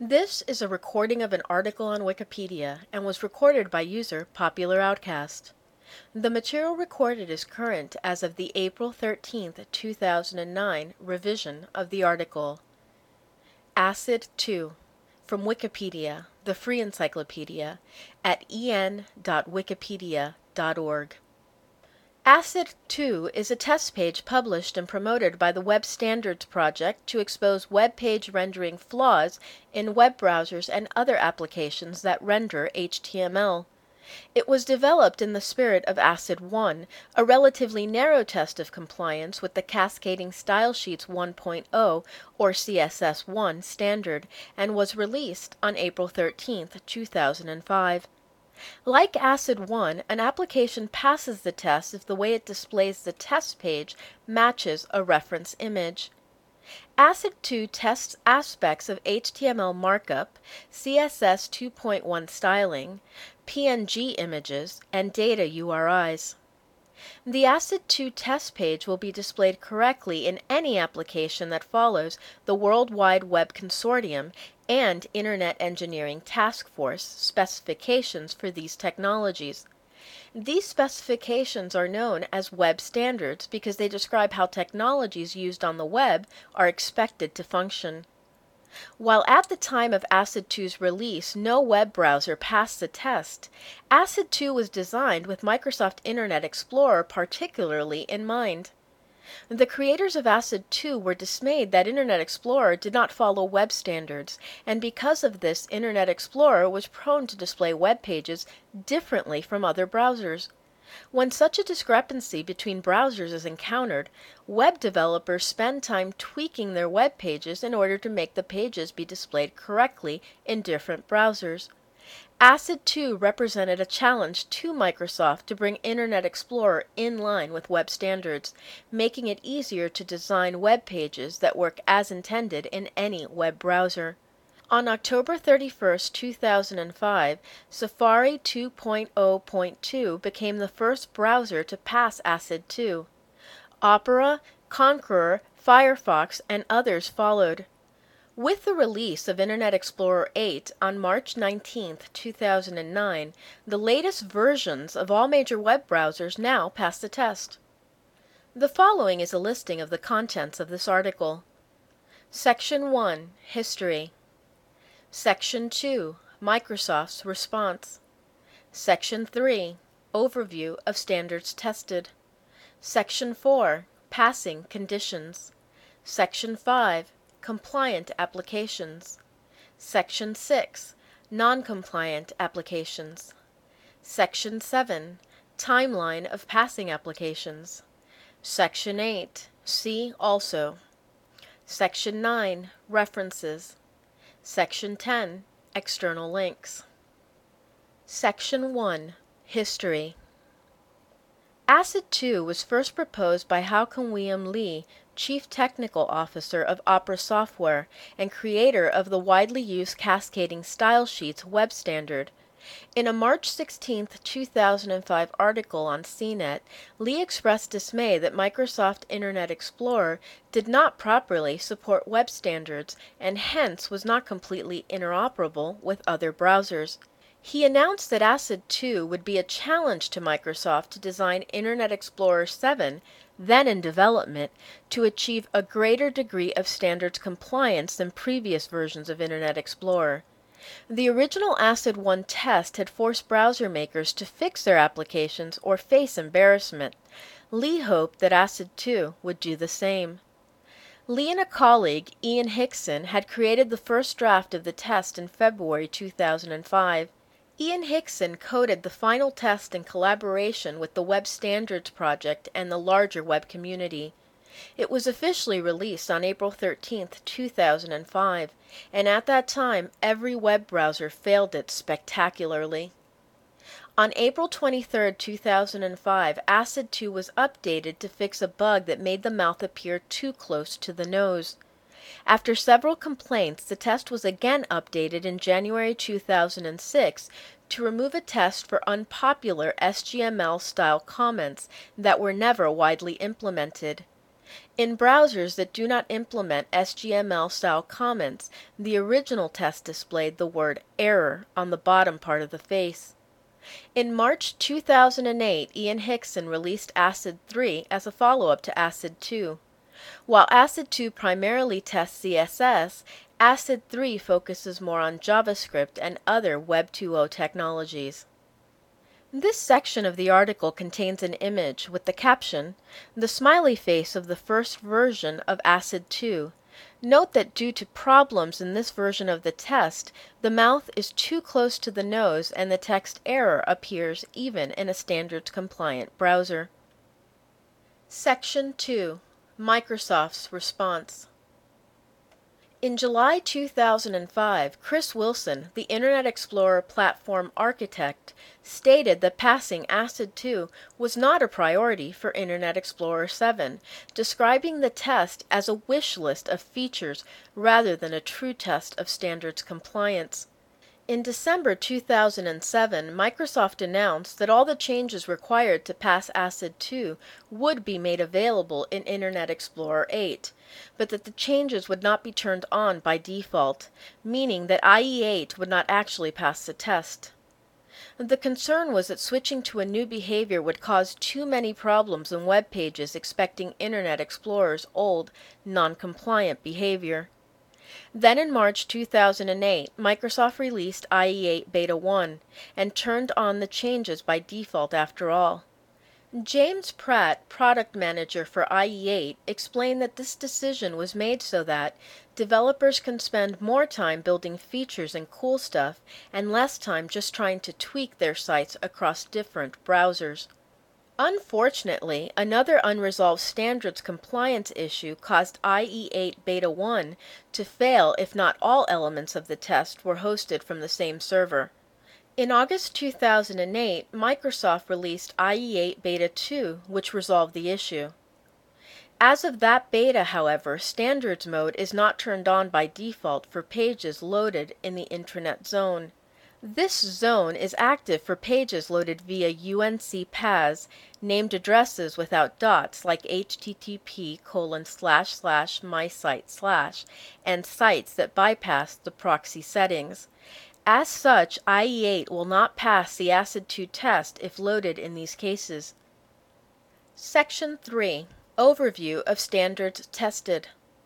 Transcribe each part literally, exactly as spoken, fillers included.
This is a recording of an article on Wikipedia and was recorded by user Popular Outcast. The material recorded is current as of the April thirteenth, two thousand nine revision of the article. ACID two from Wikipedia, the free encyclopedia, at e n dot wikipedia dot org. ACID two is a test page published and promoted by the Web Standards Project to expose web page rendering flaws in web browsers and other applications that render H T M L. It was developed in the spirit of ACID one, a relatively narrow test of compliance with the Cascading Style Sheets one point oh or C S S one standard, and was released on April thirteenth, two thousand five. Like ACID one, an application passes the test if the way it displays the test page matches a reference image. ACID two tests aspects of H T M L markup, C S S two point one styling, P N G images, and data U R Is. The ACID two test page will be displayed correctly in any application that follows the World Wide Web Consortium and Internet Engineering Task Force specifications for these technologies. These specifications are known as web standards because they describe how technologies used on the web are expected to function. While at the time of ACID two's release no web browser passed the test, ACID two was designed with Microsoft Internet Explorer particularly in mind. The creators of ACID two were dismayed that Internet Explorer did not follow web standards, and because of this, Internet Explorer was prone to display web pages differently from other browsers. When such a discrepancy between browsers is encountered, web developers spend time tweaking their web pages in order to make the pages be displayed correctly in different browsers. ACID two represented a challenge to Microsoft to bring Internet Explorer in line with web standards, making it easier to design web pages that work as intended in any web browser. On October thirty-first, two thousand five, Safari two point oh point two became the first browser to pass ACID two. Opera, Konqueror, Firefox, and others followed. With the release of Internet Explorer eight on March nineteenth, two thousand nine, the latest versions of all major web browsers now pass the test. The following is a listing of the contents of this article. Section one, History. Section two, Microsoft's response. Section three, Overview of standards tested. Section four, Passing conditions. Section five, Compliant applications. Section six, Non-compliant applications. Section seven, Timeline of passing applications. Section eight, See also. Section nine, References. Section ten, External links. Section one, History. ACID two was first proposed by Håkon William Lie, Chief Technical Officer of Opera Software and creator of the widely used Cascading Style Sheets web standard. In a March sixteenth, two thousand five article on C net, Lie expressed dismay that Microsoft Internet Explorer did not properly support web standards and hence was not completely interoperable with other browsers. He announced that ACID two would be a challenge to Microsoft to design Internet Explorer seven, then in development, to achieve a greater degree of standards compliance than previous versions of Internet Explorer. The original ACID one test had forced browser makers to fix their applications or face embarrassment. Lie hoped that ACID two would do the same. Lie and a colleague, Ian Hickson, had created the first draft of the test in February two thousand five. Ian Hickson coded the final test in collaboration with the Web Standards Project and the larger web community. It was officially released on April thirteenth, two thousand five, and at that time every web browser failed it spectacularly. On April twenty-third, two thousand five, ACID two was updated to fix a bug that made the mouth appear too close to the nose. After several complaints, the test was again updated in January two thousand six to remove a test for unpopular H T M L-style comments that were never widely implemented. In browsers that do not implement S G M L-style comments, the original test displayed the word "error" on the bottom part of the face. In March two thousand eight, Ian Hickson released ACID three as a follow-up to ACID two. While ACID two primarily tests C S S, ACID three focuses more on JavaScript and other Web two point oh technologies. This section of the article contains an image with the caption, "The smiley face of the first version of ACID two. Note that due to problems in this version of the test, the mouth is too close to the nose and the text error appears even in a standards-compliant browser." Section two. Microsoft's response. In July two thousand five, Chris Wilson, the Internet Explorer platform architect, stated that passing ACID two was not a priority for Internet Explorer seven, describing the test as a wish list of features rather than a true test of standards compliance. In December two thousand seven, Microsoft announced that all the changes required to pass ACID two would be made available in Internet Explorer eight, but that the changes would not be turned on by default, meaning that I E eight would not actually pass the test. The concern was that switching to a new behavior would cause too many problems in web pages expecting Internet Explorer's old, non-compliant behavior. Then in March two thousand eight, Microsoft released I E eight Beta one and turned on the changes by default after all. James Pratt, product manager for I E eight, explained that this decision was made so that developers can spend more time building features and cool stuff and less time just trying to tweak their sites across different browsers. Unfortunately, another unresolved standards compliance issue caused I E eight Beta one to fail if not all elements of the test were hosted from the same server. In August two thousand eight, Microsoft released I E eight Beta two, which resolved the issue. As of that beta, however, standards mode is not turned on by default for pages loaded in the intranet zone. This zone is active for pages loaded via U N C P A S, named addresses without dots like http colon slash slash mysite slash, and sites that bypass the proxy settings. As such, I E eight will not pass the ACID two test if loaded in these cases. Section three. Overview of standards tested.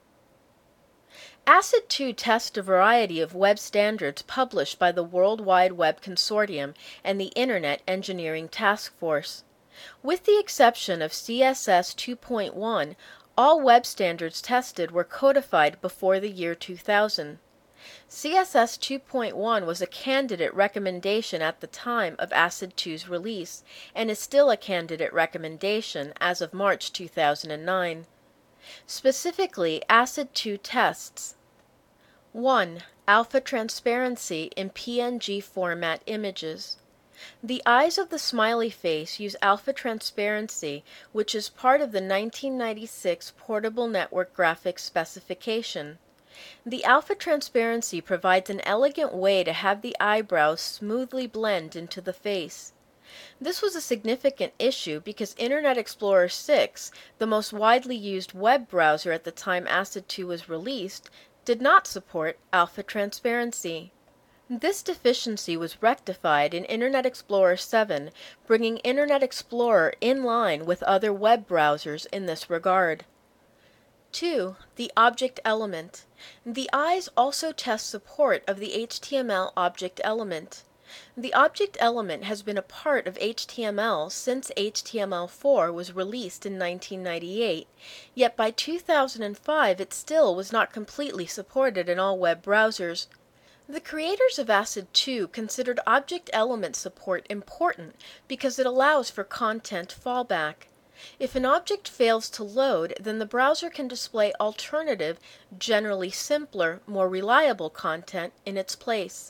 ACID two tests a variety of web standards published by the World Wide Web Consortium and the Internet Engineering Task Force. With the exception of C S S two point one, all web standards tested were codified before the year two thousand. C S S two point one was a candidate recommendation at the time of ACID two's release, and is still a candidate recommendation as of March two thousand nine. Specifically, ACID two tests: one. Alpha transparency in P N G format images. The eyes of the smiley face use alpha transparency, which is part of the nineteen ninety-six Portable Network Graphics specification. The alpha transparency provides an elegant way to have the eyebrows smoothly blend into the face. This was a significant issue because Internet Explorer six, the most widely used web browser at the time ACID two was released, did not support alpha transparency. This deficiency was rectified in Internet Explorer seven, bringing Internet Explorer in line with other web browsers in this regard. two. The object element. The eyes also test support of the H T M L object element. The object element has been a part of H T M L since H T M L four was released in nineteen ninety-eight, yet by two thousand five it still was not completely supported in all web browsers. The creators of ACID two considered object element support important because it allows for content fallback. If an object fails to load, then the browser can display alternative, generally simpler, more reliable content in its place.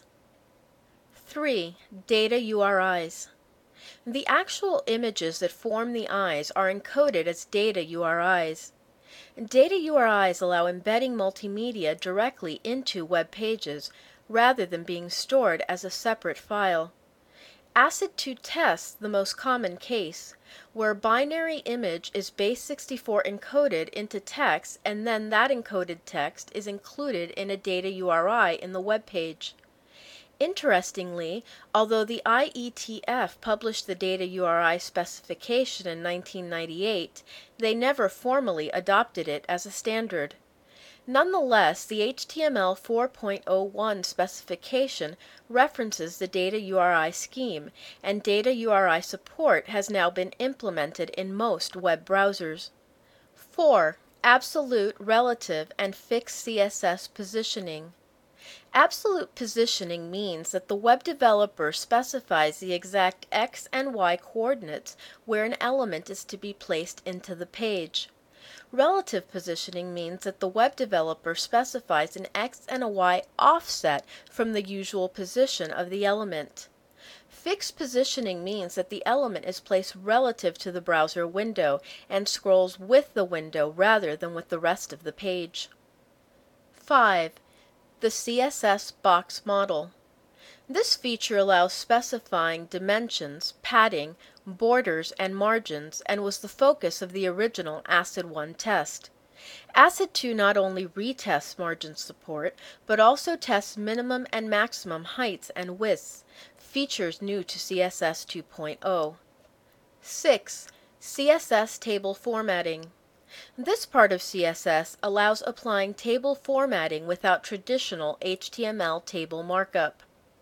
three. Data U R Is. The actual images that form the eyes are encoded as data U R Is. Data U R Is allow embedding multimedia directly into web pages, rather than being stored as a separate file. ACID two tests the most common case, where a binary image is base sixty-four encoded into text and then that encoded text is included in a data U R I in the web page. Interestingly, although the I E T F published the data U R I specification in nineteen ninety-eight, they never formally adopted it as a standard. Nonetheless, the H T M L four point oh one specification references the data U R I scheme, and data U R I support has now been implemented in most web browsers. four. Absolute, relative, and fixed C S S positioning. Absolute positioning means that the web developer specifies the exact X and Y coordinates where an element is to be placed into the page. Relative positioning means that the web developer specifies an X and a Y offset from the usual position of the element. Fixed positioning means that the element is placed relative to the browser window and scrolls with the window rather than with the rest of the page. five. The C S S box model. This feature allows specifying dimensions, padding, borders, and margins, and was the focus of the original ACID one test. ACID two not only retests margin support, but also tests minimum and maximum heights and widths, features new to C S S two point oh. six. C S S table formatting. This part of C S S allows applying table formatting without traditional H T M L table markup.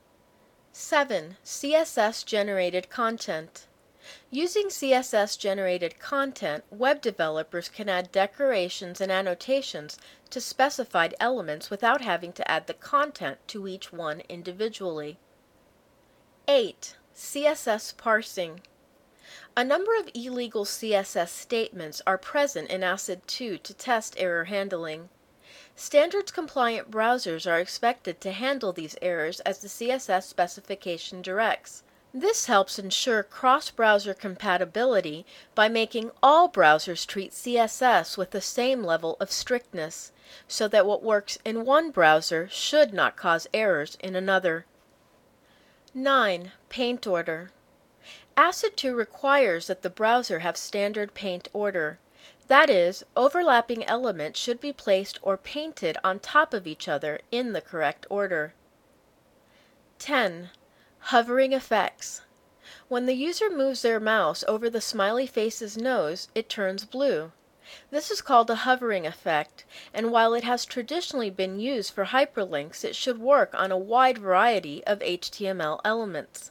seven. C S S-generated content. Using C S S-generated content, web developers can add decorations and annotations to specified elements without having to add the content to each one individually. eight. C S S parsing. A number of illegal C S S statements are present in ACID two to test error handling. Standards-compliant browsers are expected to handle these errors as the C S S specification directs. This helps ensure cross-browser compatibility by making all browsers treat C S S with the same level of strictness, so that what works in one browser should not cause errors in another. nine. Paint order. ACID two requires that the browser have standard paint order. That is, overlapping elements should be placed or painted on top of each other in the correct order. ten. Hovering effects. When the user moves their mouse over the smiley face's nose, it turns blue. This is called a hovering effect, and while it has traditionally been used for hyperlinks, it should work on a wide variety of H T M L elements.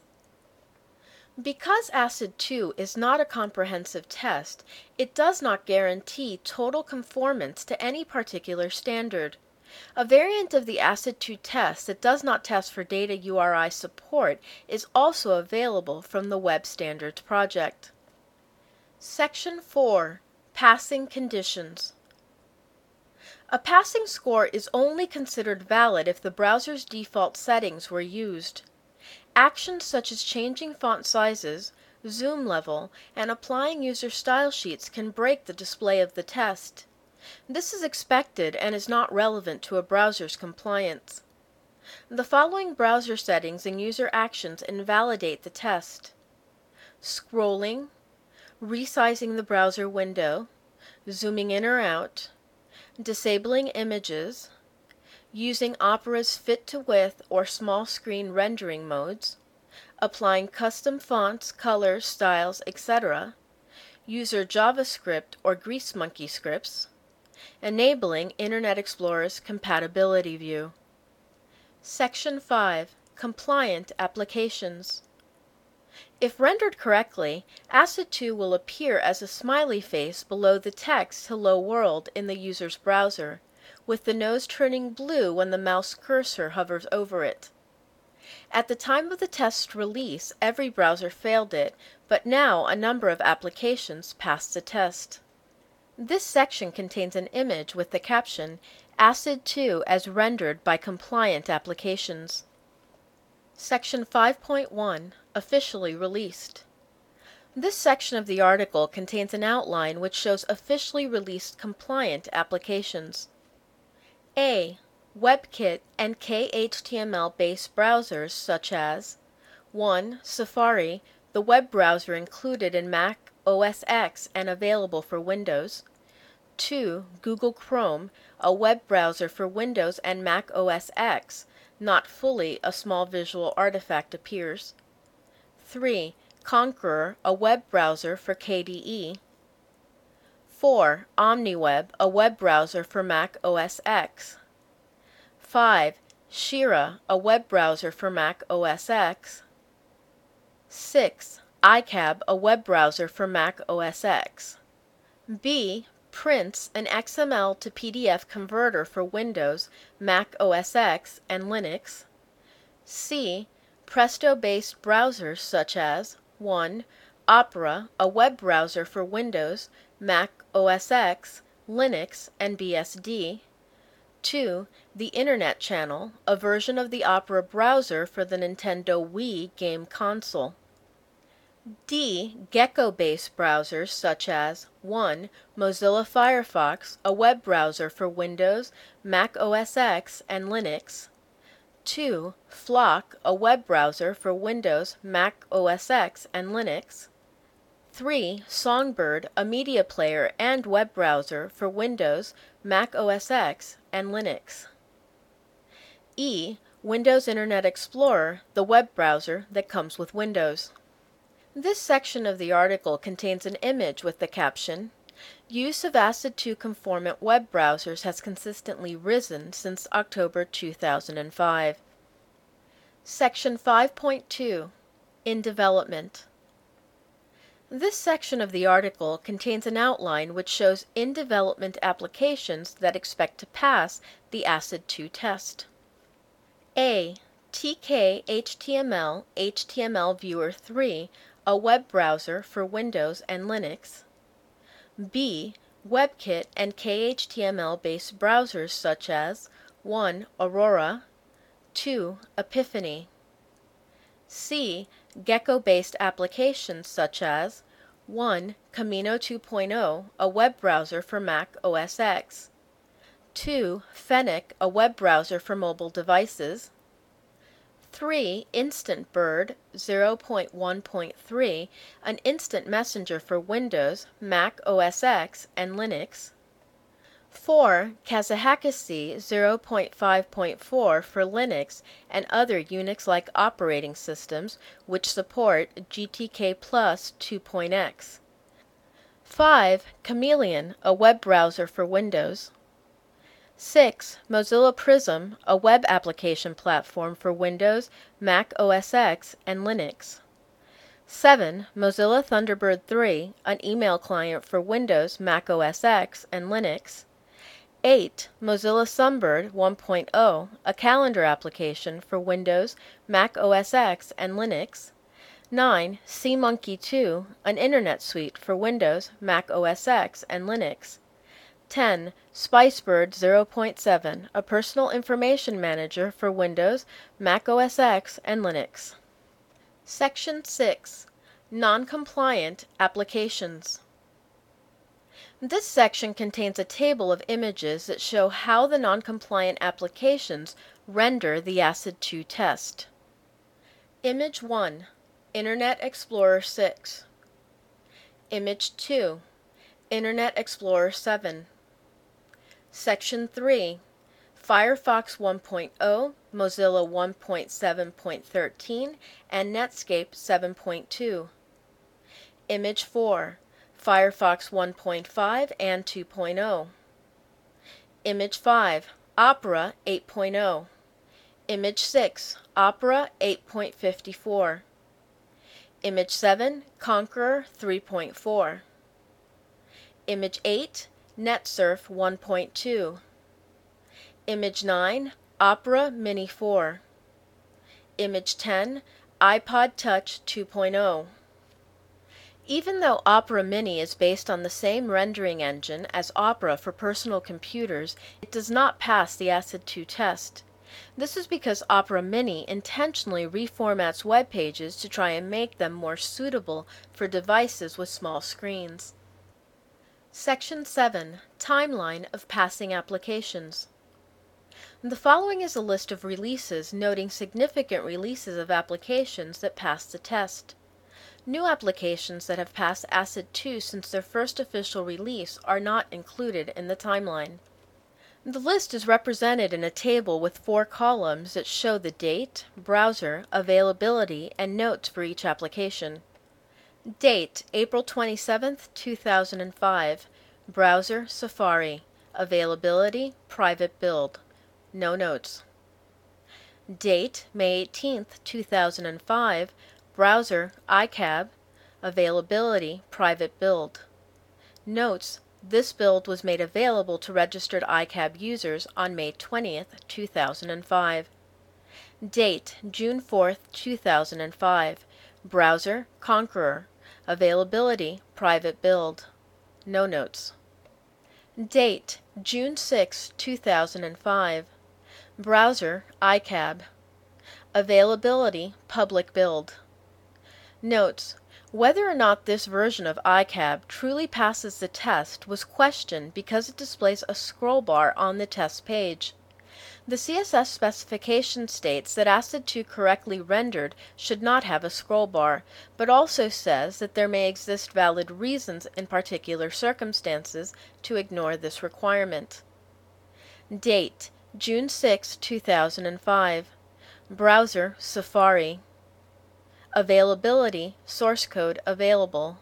Because ACID two is not a comprehensive test, it does not guarantee total conformance to any particular standard. A variant of the ACID two test that does not test for data U R I support is also available from the Web Standards Project. Section four. Passing conditions. A passing score is only considered valid if the browser's default settings were used. Actions such as changing font sizes, zoom level, and applying user style sheets can break the display of the test. This is expected and is not relevant to a browser's compliance. The following browser settings and user actions invalidate the test: scrolling, resizing the browser window, zooming in or out, disabling images, using Opera's fit-to-width or small screen rendering modes, applying custom fonts, colors, styles, et cetera, user JavaScript or GreaseMonkey scripts, enabling Internet Explorer's compatibility view. Section five. Compliant applications. If rendered correctly, ACID two will appear as a smiley face below the text "Hello World" in the user's browser, with the nose turning blue when the mouse cursor hovers over it. At the time of the test's release, every browser failed it, but now a number of applications passed the test. This section contains an image with the caption, ACID two as rendered by compliant applications. Section five point one. Officially released. This section of the article contains an outline which shows officially released compliant applications. A. WebKit and K H T M L-based browsers such as one. Safari, the web browser included in Mac O S X and available for Windows. two. Google Chrome, a web browser for Windows and Mac O S X. Not fully, a small visual artifact appears. three. Konqueror, a web browser for K D E. four. OmniWeb, a web browser for Mac O S X. five. Shira, a web browser for Mac O S X. six. iCab, a web browser for Mac O S X. B. Prince, an X M L to P D F converter for Windows, Mac O S X, and Linux. C. Presto-based browsers such as one. Opera, a web browser for Windows, Mac O S X, Linux, and B S D. two. The Internet Channel, a version of the Opera browser for the Nintendo Wii game console. D. Gecko-based browsers such as one. Mozilla Firefox, a web browser for Windows, Mac O S X, and Linux. two. Flock, a web browser for Windows, Mac O S X, and Linux. three. Songbird, a media player and web browser for Windows, Mac O S X, and Linux. E. Windows Internet Explorer, the web browser that comes with Windows. This section of the article contains an image with the caption, "Use of ACID two conformant web browsers has consistently risen since October two thousand five. Section five point two, In Development. This section of the article contains an outline which shows in-development applications that expect to pass the ACID two test. A. T K H T M L H T M L Viewer three, a web browser for Windows and Linux. B. WebKit and K H T M L-based browsers such as one. Aurora, two. Epiphany. C. Gecko-based applications such as one. Camino two point oh, a web browser for Mac O S X. two. Fennec, a web browser for mobile devices. three. Instant Bird zero point one point three, an instant messenger for Windows, Mac O S X, and Linux. four. Kazahakasi zero point five point four for Linux and other Unix-like operating systems which support G T K Plus two point x. five. Chameleon, a web browser for Windows. six. Mozilla Prism, a web application platform for Windows, Mac O S X, and Linux. seven. Mozilla Thunderbird three, an email client for Windows, Mac O S X, and Linux. eight. Mozilla Sunbird one point oh, a calendar application for Windows, Mac O S X, and Linux. nine. SeaMonkey two, an internet suite for Windows, Mac O S X, and Linux. ten. Spicebird zero point seven, a personal information manager for Windows, Mac O S X, and Linux. Section six. Non-compliant applications. This section contains a table of images that show how the non-compliant applications render the ACID two test. Image one. Internet Explorer six. Image two. Internet Explorer seven. Section three. Firefox one point oh, Mozilla one point seven point thirteen, and Netscape seven point two. Image four. Firefox one point five and two point oh. Image five. Opera eight point oh. Image six. Opera eight point fifty-four. Image seven. Konqueror three point four. Image eight. NetSurf one point two. Image nine. Opera Mini four. Image ten. iPod Touch two point oh. Even though Opera Mini is based on the same rendering engine as Opera for personal computers, it does not pass the ACID two test. This is because Opera Mini intentionally reformats web pages to try and make them more suitable for devices with small screens. Section seven. Timeline of passing applications. The following is a list of releases noting significant releases of applications that passed the test. New applications that have passed ACID two since their first official release are not included in the timeline. The list is represented in a table with four columns that show the date, browser, availability, and notes for each application. Date, April twenty-seventh, two thousand five. Browser, Safari. Availability, private build. No notes. Date, May eighteenth, two thousand five. Browser, I C A B. Availability, private build. Notes, this build was made available to registered I C A B users on May twentieth, two thousand five. Date, June fourth, two thousand five. Browser, Konqueror. Availability, private build. No notes. Date, June sixth, two thousand five. Browser, I C A B. Availability, public build. Notes, whether or not this version of I C A B truly passes the test was questioned because it displays a scroll bar on the test page. The C S S specification states that ACID two correctly rendered should not have a scroll bar, but also says that there may exist valid reasons in particular circumstances to ignore this requirement. Date, June sixth, two thousand five. Browser, Safari. Availability, source code available.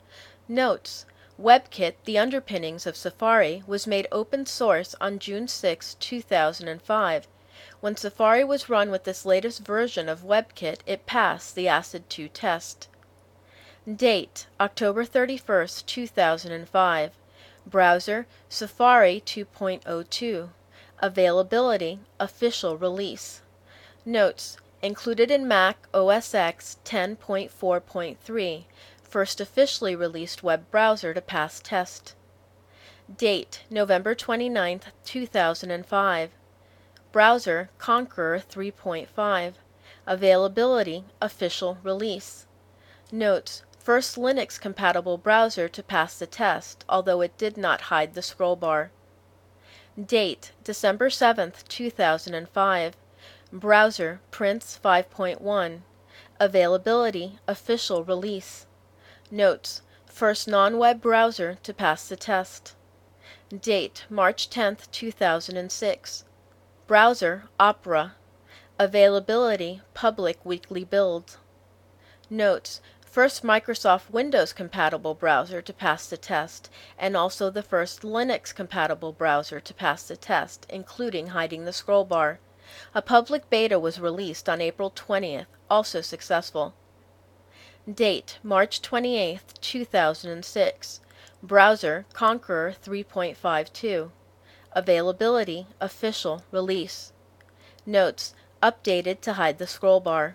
Notes, WebKit, the underpinnings of Safari, was made open source on June sixth, two thousand five. When Safari was run with this latest version of WebKit, it passed the ACID two test. Date, October thirty-first, two thousand five. Browser, Safari two point oh two. Availability, official release. Notes, included in Mac O S X ten point four point three. First officially released web browser to pass test. Date, November twenty-ninth, two thousand five. Browser, Konqueror three point five. Availability, official release. Notes, first Linux-compatible browser to pass the test, although it did not hide the scroll bar. Date, December seventh, two thousand five. Browser, Prince five point one. Availability, official release. Notes, first non-web browser to pass the test. Date, March tenth, two thousand six. Browser, Opera. Availability, public weekly build. Notes, first Microsoft Windows-compatible browser to pass the test, and also the first Linux-compatible browser to pass the test, including hiding the scroll bar. A public beta was released on April twentieth, also successful. Date, March twenty-eighth, two thousand six. Browser, Konqueror three point five two. Availability, official release. Notes, updated to hide the scroll bar.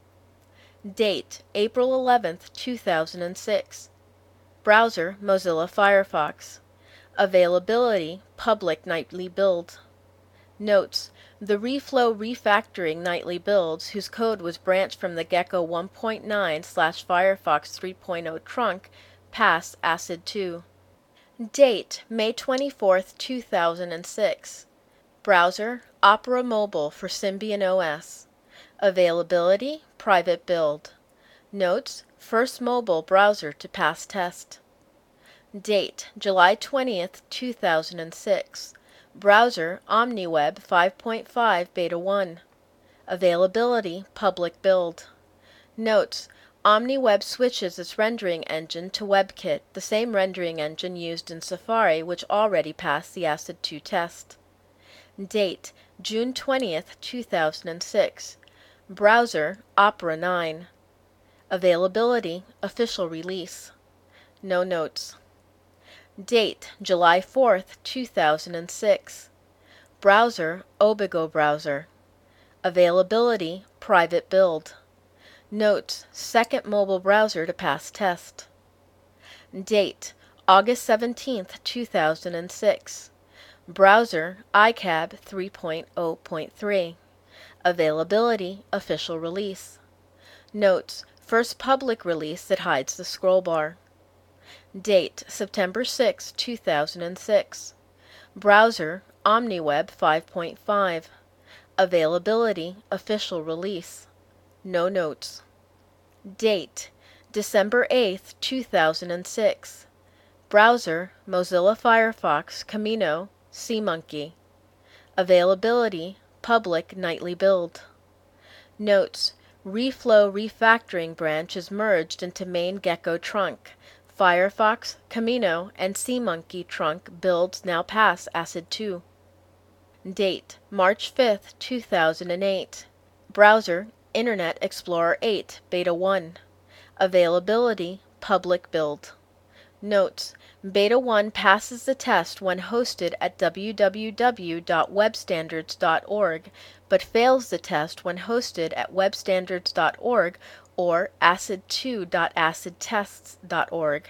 Date, April eleventh, two thousand six. Browser, Mozilla Firefox. Availability, public nightly build. Notes, the Reflow refactoring nightly builds, whose code was branched from the Gecko one point nine slash Firefox three point oh trunk, pass ACID two. Date, May twenty-fourth, two thousand six. Browser, Opera Mobile for Symbian O S. Availability, private build. Notes, first mobile browser to pass test. Date, July twentieth, two thousand six. Browser, OmniWeb five point five Beta one. Availability, public build. Notes, OmniWeb switches its rendering engine to WebKit, the same rendering engine used in Safari, which already passed the ACID two test. Date, June twentieth, two thousand six. Browser, Opera nine. Availability, official release. No notes. Date, July fourth, two thousand six. Browser, Obigo browser. Availability, private build. Notes, second mobile browser to pass test. Date, August seventeenth, two thousand six. Browser, I C A B three point oh point three. Availability, official release. Notes, first public release that hides the scroll bar. Date, September sixth, two thousand six. Browser, OmniWeb five point five. Availability, official release. No notes. Date: December eighth, two thousand six. Browser: Mozilla Firefox, Camino, SeaMonkey. Availability: public nightly build. Notes: Reflow refactoring branch is merged into main Gecko trunk. Firefox, Camino, and SeaMonkey trunk builds now pass ACID two. Date: March fifth, two thousand eight. Browser: Internet Explorer eight, Beta one. Availability: public build. Notes: Beta one passes the test when hosted at w w w dot web standards dot org, but fails the test when hosted at web standards dot org or acid two dot acid tests dot org.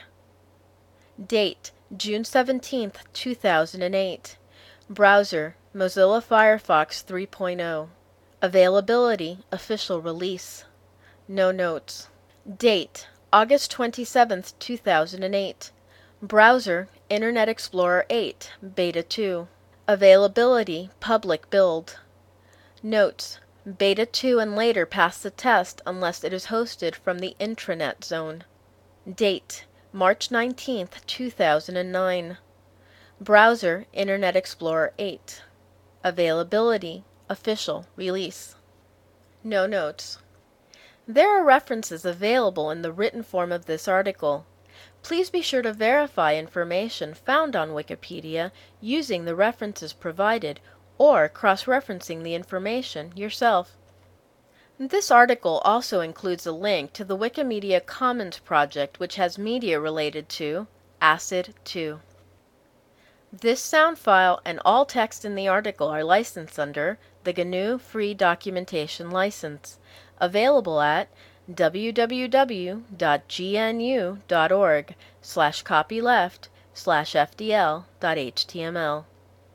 Date: June seventeenth, two thousand eight. Browser: Mozilla Firefox three point oh. Availability: official release. No notes. Date: August twenty-seventh, two thousand eight. Browser: Internet Explorer eight, Beta two. Availability: public build. Notes: Beta two and later pass the test unless it is hosted from the intranet zone. Date: March nineteenth, two thousand nine. Browser: Internet Explorer eight. Availability: official release. No notes. There are references available in the written form of this article. Please be sure to verify information found on Wikipedia using the references provided or cross-referencing the information yourself. This article also includes a link to the Wikimedia Commons project, which has media related to ACID two. This sound file and all text in the article are licensed under the G N U Free Documentation License, available at w w w dot g n u dot org slash copyleft slash f d l dot h t m l.